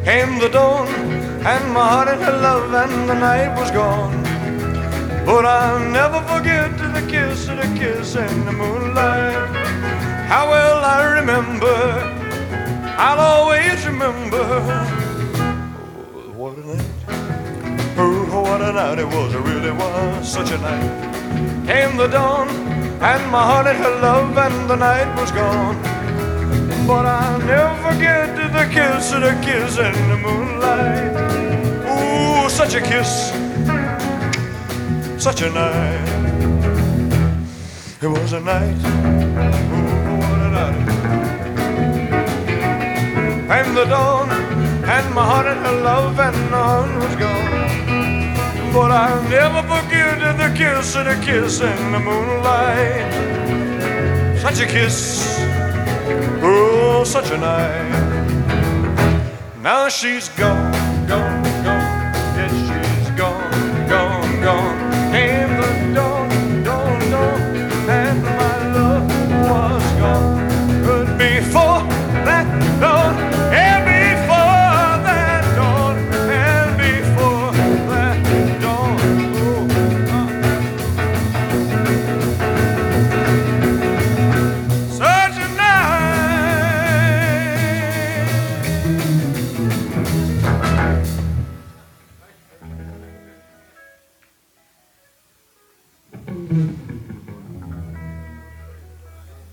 Came the dawn, and my heart had love, and the night was gone. But I'll never forget the kiss in the moonlight. How well I remember, I'll always remember. Oh, what a night, oh, what a night it was, it really was such a night. Came the dawn, and my heart had love, and the night was gone. But I'll never forget the kiss in the moonlight. Ooh, such a kiss, such a night. It was a night, ooh, what a night. Came the dawn, and my heart had love, and the heart was gone. But I'll never forget the kiss in the moonlight. Such a kiss, oh, such a night. Now she's gone, gone.